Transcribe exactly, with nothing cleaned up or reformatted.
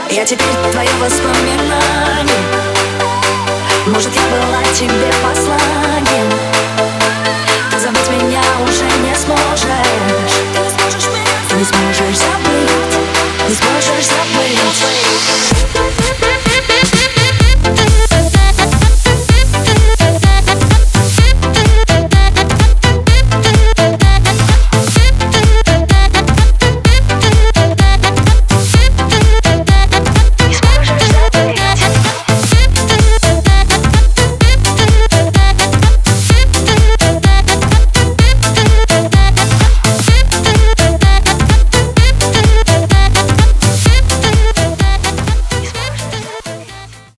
Я теперь твое воспоминание. Может, я была тебе посланием. Ты забыть меня уже не сможешь. Ты не сможешь меня забыть. Ты не сможешь забыть.